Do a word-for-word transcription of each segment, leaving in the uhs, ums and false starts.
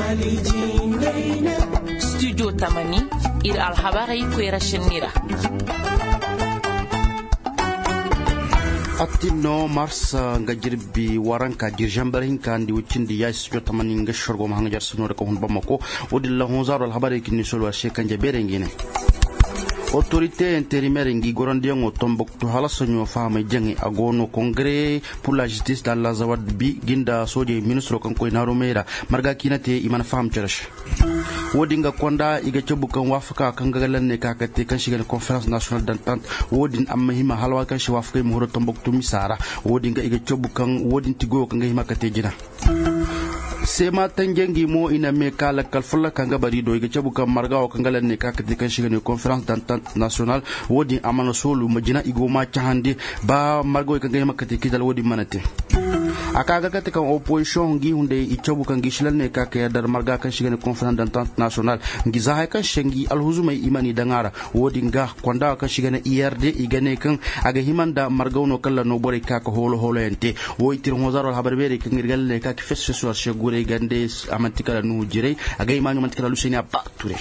studio tamani ir alhabarai kwera nira atino mars nga jirbi waranka dirjambarin kan di wucindi ya studio tamani nga shorgo ma nga jar suno ko hon bamako wodilla honzaro alhabarai kinni solwa shekan jabere ngine autorité intérimaire ngi gorondiango Tombouctou hala sonyo fama jangi agono congrès pour la justice dans la zawad bi ginda soje ministre kan koy naro mera marga kinate iman fam charash wodi nga konda iga cebukan wafaka kan gagalan ne kakate kan shiga conférence nationale d'entente wodi amma hima halwa kan shi wafaka mu horo Tombouctou misara wodi nga iga cebukan wodi tigo kan ga hima kate jina sema tangengi mo ina me kala kalfula kanga bari do iga cebukan marga o kan galan ne kakate kan shiga conférence d'entente nationale wodi amana solu majina igo ma chahande ba margo kan ga hima kate kidal wodi manate akaga kate kan opposition ngi hunde i cebukan gishlan ne kakaya dar marga kan shiga conférence d'entente national ngi zahay kan shengi alhuzumai imani dangara wodi nga konda kan shiga na I R D igane kan aga himanda margawno kala no bore ka ko holo holo ente woitir hozaro habarbere kan ngirgal ne ka fesse so shegure gande amantikala nu jire aga imani amantikala luseni abature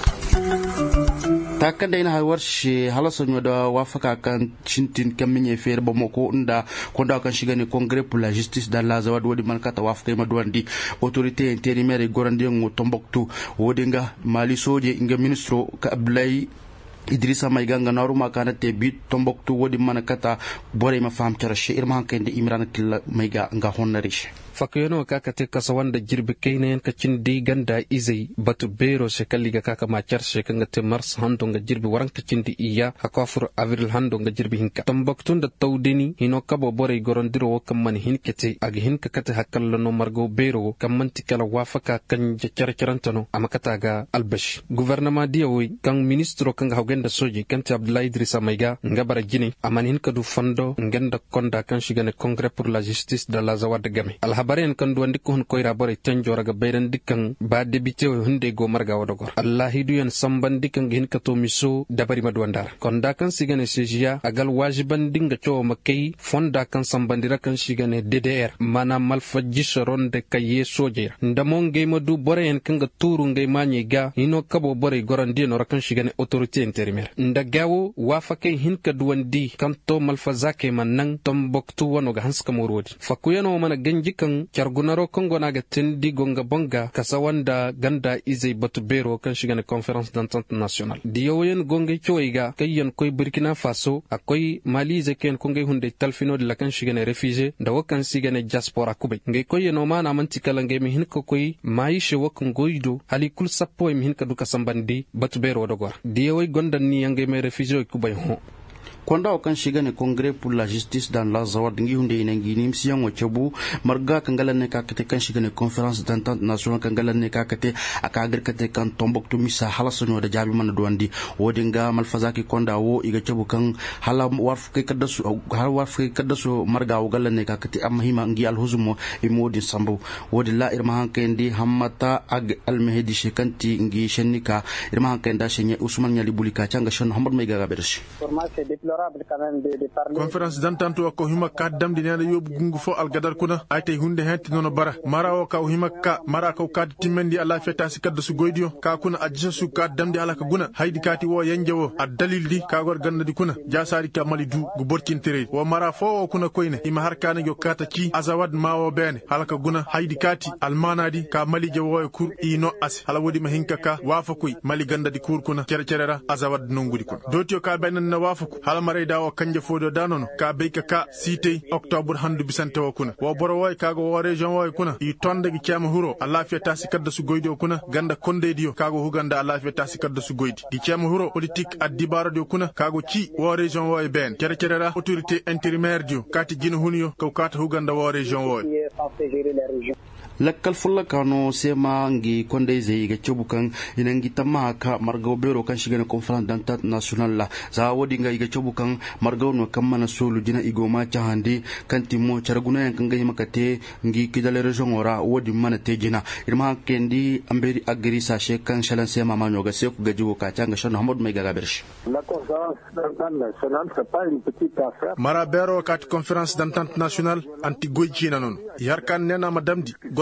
takanda ina hawar shi halasan da wafaka kan cintin kan minye fer ba moko inda konda kan shiga ne congrès pour la justice dans la zawad wodi man kata wafaka ma duwandi autorité intérimaire gorandi ngo Tombouctou wodi nga mali soje nga ministro ka Abdoulaye Idrissa Maïga nga naruma kana te bi Tombouctou wodi man kata bore ma fam charche irma kende Imran Killa Maïga nga honnarish fakuyano kaka te kasawanda jirbi kainen ka cindi ganda izai batu bero shekali ga kaka ma charshe kanga te mars hando nga jirbi waran ka cindi iya hakafur avril hando nga jirbi hinka Tombouctou da tawdeni hino kabo bore gorondiro wo kamman hinkete ag hinka kate hakalla no margo bero kammanti kala wafaka kan charcharantano amakata ga albash gouvernement diawi kan ministro kanga hawgenda soji kanti Abdoulaye Idrissa Maïga nga bara jini aman hinka du fondo ngenda konda kan shigane congrès pour la justice de la zawad game baren kan duwandi ko hon koyra bare tanjora ga bayran dikkan ba debite hunde go marga wadogor allah hidu yan samban dikkan hin ka to miso dabari madwandar kon da kan sigane sejiya agal wajiban dinga to makai fonda kan sambandira kan sigane D D R mana malfaji sharon de kaye soje ndamon ge madu bore en kan ga turu ngai manye ga hino kabo bore gorandi no rakan sigane autorité intérimaire ndagawo wafake hin ka duwandi kan to malfazake manan Tombouctou wano ga hanska morodi fakuyano mana ganji kan chargunaro kongo naga tendi gonga bonga kasawanda ganda izai batu bero kan shigane conférence d'entente nationale diyoyen gonga choiga kayen koy Burkina Faso akoy Mali zeken konga hunde talfino de la kan shigane réfugié da wakan sigane diaspora kubay ngay koy no mana mantikala ngay mi hin ko koy maishe wakon goido hali kul sappo mi hin ka duka sambandi batu bero dogor diyoy gonda ni ngay me réfugié kubay ho konda o kan shiga ne congrès pour la justice dans la zawad ngi hunde ina ngi nim siyan o chabu marga kan galan ne kakate kan shiga ne conférence d'entente nationale kan galan ne kakate aka garkate kan Tombouctou misa halasono da jabi man duwandi wodi nga malfazaki konda wo iga chabu kan hala warf kay kadasu har warf kay kadasu marga o galan ne kakate amma hima ngi alhuzumo e modi sambu wodi la irma hankendi hammata ag almehdi shekanti ngi shennika irma hankenda shenye Ousmane Nyali Bulika changa shon Hamad Maïga gabershi conférence d'entente ko hima ka damdi neena yobu gungu fo algadar kuna ayte hunde henti nono bara mara o ka hima ka mara ko ka timmendi ala feta sikaddo su goydio ka kuna ajisa su ka damdi ala ka guna haydi kati wo yanjewo ad dalildi ka gor gandadi kuna jasari ka mali du gu bortintere wo mara fo kuna koyne hima harkana yo kata ci azawad mawo bene halaka guna haydi kati almanadi ka mali jewo e kur ino as hala wodi ma hinka ka wafa koy mali gandadi kur kuna cere cerera azawad nongudi kun dotio ka benan na wafa ko hala mare dawo kanje fodo danono ka beyka ka site octobre handu bisante o kuna wo boro way kago wo region way kuna i tonde gi ciama huro alla fiata sikadda su goydi o kuna ganda konde dio kago huganda alla fiata sikadda su goydi gi ciama huro politique addi barado kuna kago ci wo region way ben kere kerera autorité intérimaire dio kati jinu hunyo ko kata huganda wo region way lakkal fulla kano sema ngi konde zai ga cebukan ina ngi tamma ka margaw bero kan shiga na conférence d'entente nationale la za wodi nga ga cebukan margaw no kam mana solu dina igoma cha hande kanti mo charguna yan kan ga makate ngi kidale region ora wodi mana tejina irma kendi amberi agri sa she kan shalan sema ma nyoga se ku gajiwo ka tanga shan Hamad Maïga gabershi la conférence d'entente nationale c'est pas une petite affaire mara bero kat conférence d'entente nationale anti goychina non yarkan nena madamdi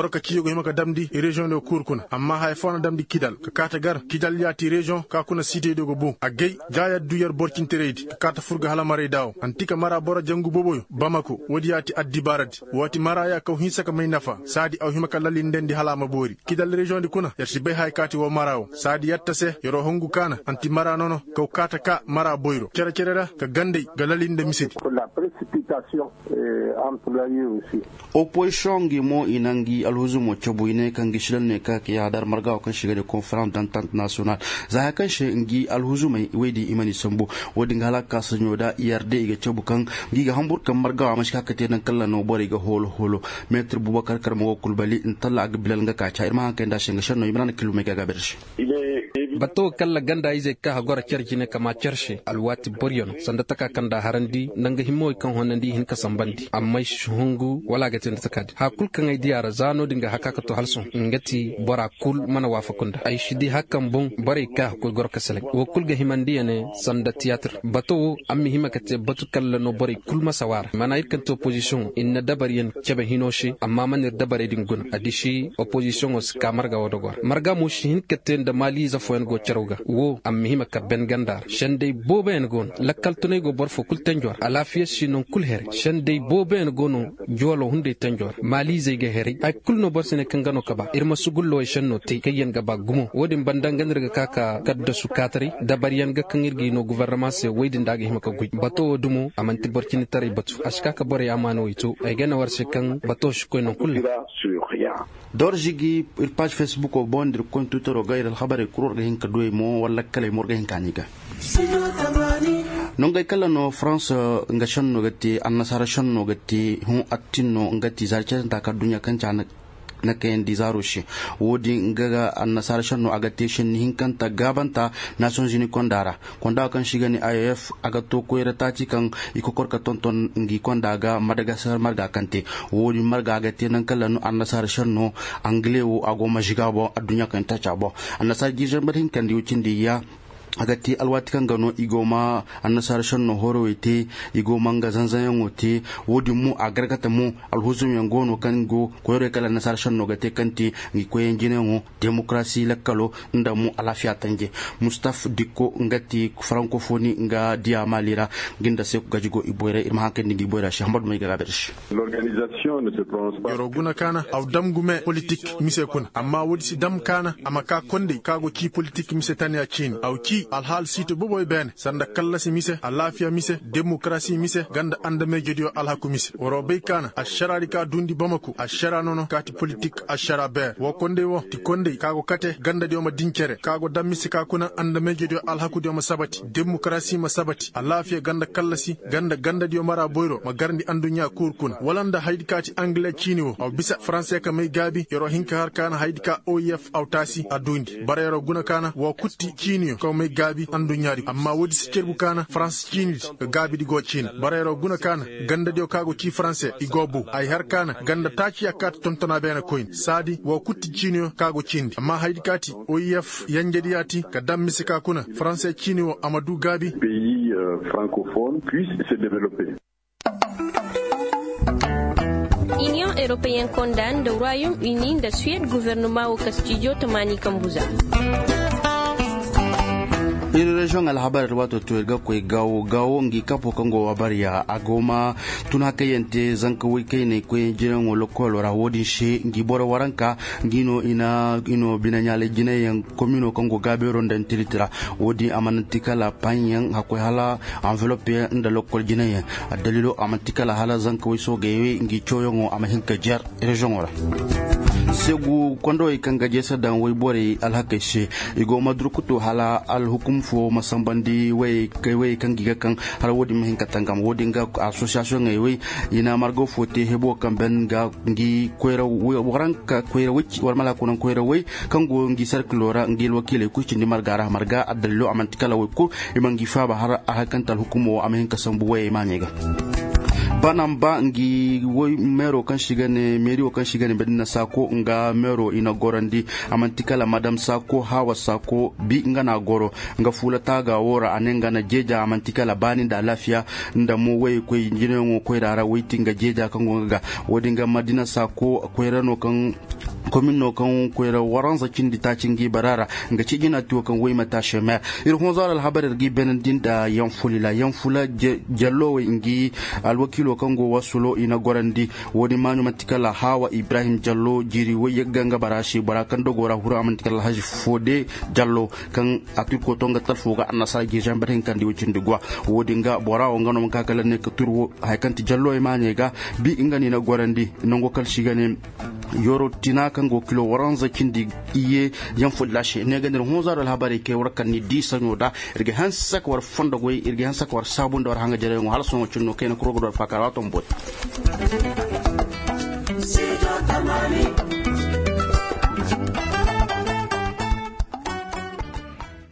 goroka kiyo go himaka damdi region de kurkuna amma hay fona damdi kidal ka kata gar kidal yati region ka kuna cité de go bo agay jaya duyar borkin teredi ka kata furga hala mare daw antika mara bora jangu boboyo bamako wodi yati addi baradi wati mara ya ka hinsa ka may nafa sadi aw himaka lalin dendi hala ma bori kidal region de kuna yarsi bay hay kati wo marawo sadi yatta se yoro hongu kana anti mara nono ka kata ka mara boyro kere kere ka gande galalin de misedi la précipitation est employée aussi. Opposition ngi mo inangi alhuzumo chobu ine kangi shilne ka ki hadar marga kan shiga da conference d'entente nationale za kan shi ngi alhuzuma wedi imani sambo wodi ngala ka sanyo da I R D ga chobu kan ngi ga hambur kan marga ma shi ka te nan kala no bori ga holo holo maître Boubacar Karmo Kulbali in talla ag bilal nga ka cha irma kan da shinga shanno imran kilomega ga bershi bato kala ganda ize ka hagora cerjine kama cershi alwati boryon sanda taka kanda harandi nanga himmo kan honandi hin ka sambandi amma shungu wala ga tin takad ha kul kan ai diara zano dinga hakaka to halson ngati bora kul mana wafakunda ai shidi hakan bon bare ka ko gorka sele wo kul ga himandi ne sanda theater bato ammi himakate batu kala no bare kul masawar mana irkan to opposition inna dabariyan cebe hinoshi amma manir dabare dingun adishi opposition os kamarga wodogor marga mo shin keten da mali za fo go charuga wo ammi himaka ben gandar shande boben gon lakkal tunay go bor fo kul tenjor ala fiye sinon kul her shande boben gono jolo hunde tenjor mali zege heri ay kul no bor sene kangano kaba irma sugullo e shanno te kayen gaba gumo wodin bandangan daga kaka kadda su katari da bariyan ga kangirgi no gouvernement se weydin daga himaka guj bato dumo amanti borkini tari batu ashkaka bore amano ito ay gana warse kan bato shko no kul dorjigi il page Facebook o bondir kon Twitter o gayra al khabar kuror ga hinka doy mo wala kale morga hinka niga nongay kala no France nga shonno gatti annasara shonno gatti hu attinno ngati zarcha ta ka dunya kan cana nakayen dizaroshi wodi ngaga annasara shonno agatti shin hinkanta gabanta Nations Unies kondara konda kan shigani I A F agato ko retati kan iko korka tonton ngi kondaga Madagascar marga kante wodi marga agatti nan kala no annasara shonno angleo ago majigabo adunya kan tachabo annasara jijan badin kan di ucindi ya agati alwati kan gano igoma annasar shanno horo ite igoma nga zanzan wote wodi mu agargata mu alhuzum yangono kan go koyre kala annasar shanno gate kanti ngi koyen jinengo demokrasi lakalo nda mu alafia tanje Mustaf Dikko ngati francophonie nga dia malira ginda se gajigo iboyre irma hakken ngi boyra Cheikh Ahmad may gabersh L'organisation ne se prononce pas. Yoroguna kana aw damgume politique mise kun amma wodi si dam kana amaka konde kago ki politique mise tanya chin aw ki alhal sito boboy ben sanda kala si mise alafia mise demokrasi mise ganda anda me jedio alhaku mise woro be kana asharari ka dundi bamako ashara nono kati politique ashara be wo konde wo ti konde kago kate ganda dio ma dincere kago damisi ka kuna anda me jedio alhaku dio ma sabati demokrasi ma sabati alafia ganda kala si ganda ganda dio mara boyro ma garndi andunya kurkuna walanda haidi kati anglais chiniwo aw bisa français ka may gabi yoro hinka har kana haidi ka O I F aw tasi adundi bara yoro guna kana wo kutti chiniyo ko may gabi andu nyaari amma wodi si cerbu kana France chini ga gabi di go china bara yoro guna kana ganda dio kago ci français igobu ay har kana ganda taci yakat tontona bena coin sadi wo kutti chiniyo kago chindi amma haidi kati O I F yanjediati ka dammisi ka kuna français chiniwo amadou gabi Pays euh, francophones puissent se développer. Union européenne condamne le Royaume-Uni de Suède gouvernement au Castillo Tamani Kambuza. iri region alhabar wato to ga koi gawo gawo ngi kapo kango wabaria agoma tuna kayente zanka wike ne ko jiran wolo kolo ra wodi she ngi boro waranka ngino ina ino binanyale jinayen komino kango gabero ndan tiritira wodi amantikala panyan hakoi hala enveloppe nda lokol jinayen dalilo amantikala hala zanka wiso gewe ngi choyongo amahinka jar region wala segu kondo ikanga jesa dan way bore alhakashi igo madrukuto hala al hukum fo masambandi way way kangi gakan hala wodi mahin katangam wodi nga association ngay way ina margo fote hebo kamben ga ngi koyra waranka koyra wici war mala kunan koyra way kango ngi circulora ngi wakile ku ci ndi margara marga adallo amantikala way ko imangi faba har alhakantal hukumo amahin kasambu way manyega banamba ngi woy mero kan shigane meri o kan shigane bedina sako nga mero ina gorandi amantikala madam sako hawa sako bi ngana goro nga fula taga wora anenga na jeja amantikala bani da lafiya nda mo way ko injine ngo ko rara witi nga jeja kan nga wodi nga madina sako ko rano kan komin no kan kwera waran zakin di tacin gi barara nga ci gina to kan wai mata shema ir hon zara alhabar gi benandin da yan fulila yan fula jallo ingi alwakilo kan go wasulo ina gorandi wodi manu matikala hawa ibrahim jallo jiri wai ganga barashi barakan dogora hura matikala haji fode jallo kan atur ko tonga talfo ga annasa gi jambarin kan di wucin digwa wodi nga bora o ngano ka kala ne ka turwo haykanti jallo e mane ga bi ingani na gorandi nongo kal shigane yoro tina kan go kilo waran zakin di iye yan fullashi ne ganin hon zara labari ke warkan ni di sanyo da irge hansak war fonda goy irge hansak war sabun da war hanga jare ngo halso ngo cinno ken ko go do fakara to mbot